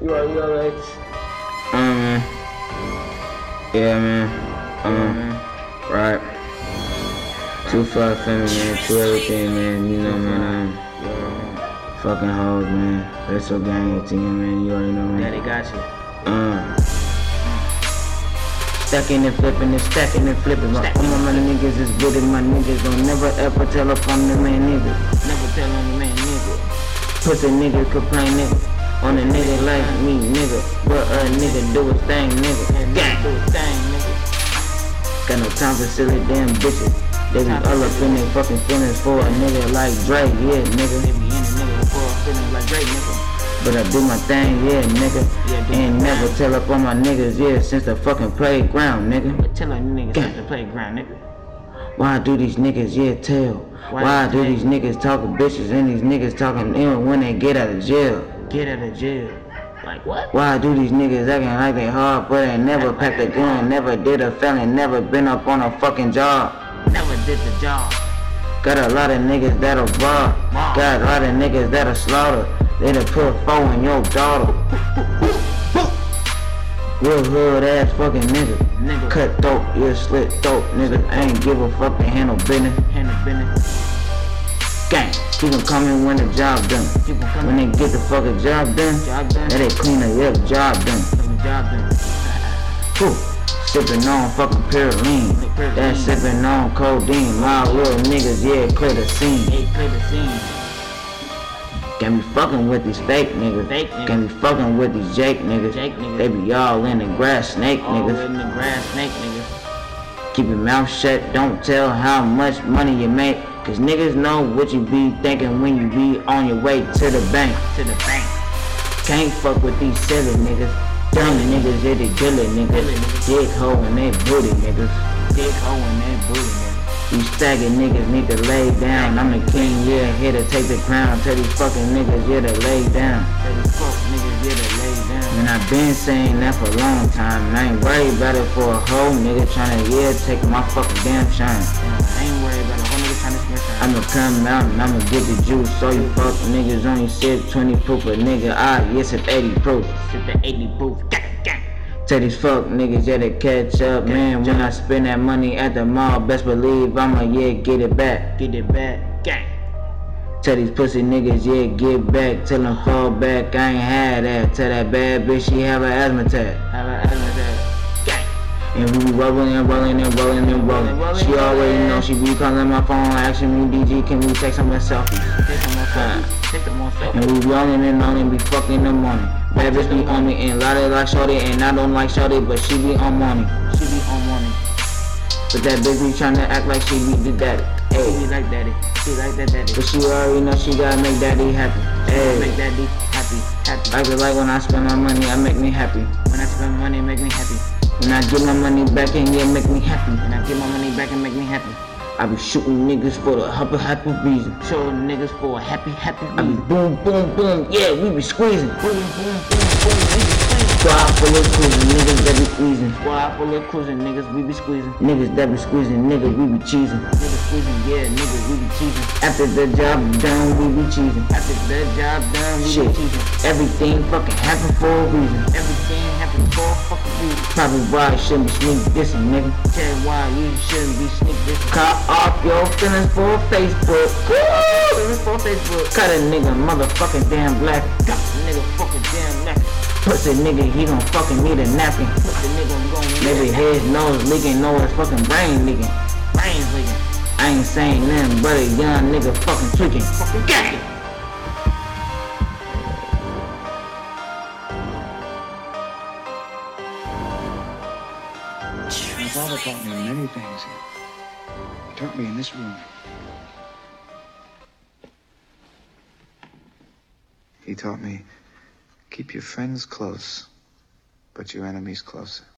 You alright? Man. Yeah, man. Right. Too far from me, man. Too everything, man. You know, man. Fucking hoes, man. That's so gang to you, man. You already know, man. Daddy got you. Stacking and flipping and stacking and flipping. All my niggas is good and my niggas don't never ever tell up on the man niggas. Never tell any man nigga. Pussy nigga complain nigga. On a nigga like me, nigga. What a nigga do his thing, nigga. Gang. Do his thing, nigga. Got no time for silly damn bitches. They be all up in their fucking feelings for a nigga like Drake, yeah, nigga. They be in the nigga for feelings like Drake, nigga. But I do my thing, yeah, nigga. Ain't never tell up on my niggas, yeah, since the fucking playground, nigga. But tell them niggas at the playground, nigga. Why do these niggas, yeah, tell? Why do these niggas talking bitches and these niggas talking ill when they get out of jail? Get out of jail. Like what? Why do these niggas acting like they hard, but they never packed a gun, never did a felony, never been up on a fucking job? Never did the job. Got a lot of niggas that'll rob. Got a lot of niggas that'll slaughter. They done put 4 in your daughter. Real hood ass fucking nigga. Cut throat, you slit throat, nigga. I ain't give a fuck and handle business. Gang, keep them coming when the job done. When they get the fucking job done, then they clean the job done. Whew. Sippin' on fucking Pyroline. That sippin' on codeine. My little niggas, yeah, clear the scene. Can't be fucking with these fake niggas. Can't be fucking with these Jake niggas. They be all in the grass, snake niggas. Keep your mouth shut, don't tell how much money you make. Cause niggas know what you be thinking when you be on your way to the bank. Can't fuck with these silly niggas. Dumb niggas, yeah, they killer niggas. Dick hoe in they booty niggas. These stagger niggas need to lay down. I'm the king, yeah, here to take the crown. Tell these fucking niggas, yeah, to lay down. And I been saying that for a long time. And I ain't worried about it for a whole nigga tryna, yeah, take my fucking damn shine. I'ma come out and I'ma get the juice. So you fuck niggas only sip 20 proof, a nigga, yes, sip 80 proof. Tell these fuck niggas, yeah, to catch up, man. When I spend that money at the mall, best believe I'ma, yeah, get it back. Tell these pussy niggas, yeah, get back. Tell them fall back, I ain't had that. Tell that bad bitch she have an asthma attack. And we be rolling. She already know, she be calling my phone, asking me, DG, can we take some selfies? And we rolling and only be fucking in the morning. Bad bitch be on me and Lottie like shorty, and I don't like shorty, but she be on money. But that bitch be tryna act like she be the daddy. Hey. She like daddy. But she already know she gotta make daddy happy. Hey. Make daddy happy. I feel like when I spend my money, I make me happy. When I spend money, make me happy. When I get my money back and yeah, make me happy. When I get my money back and make me happy. I be shooting niggas for the happy reason. Shooting niggas for a happy I be reason. boom, yeah, we be squeezing. Boom, we be squeezing. Squad full of cruising, niggas that be squeezing. Squad full of cruising, niggas we be squeezing. Niggas that be squeezing, niggas we be cheesing. Niggas squeezing, yeah, niggas we be cheesing. After the job done, we be cheesing. After the job done, we Shit, be cheesing. everything fucking happen for a reason. Everything happen for a fucking reason. Probably why I shouldn't be sneak dissing, nigga. Tell you why you shouldn't be sneak dissing. Cut off your feelings for Facebook. Cut a nigga motherfucking damn black. Got the nigga fucking damn neck. Pussy nigga, he gon' fucking need a napkin. Pussy nigga gon' need Maybe his nose leaking, know his fucking brain leaking. brains leaking. I ain't saying nothing but a young nigga fucking tweaking. Fucking gang. My father taught me many things. He taught me in this room. He taught me, keep your friends close, but your enemies closer.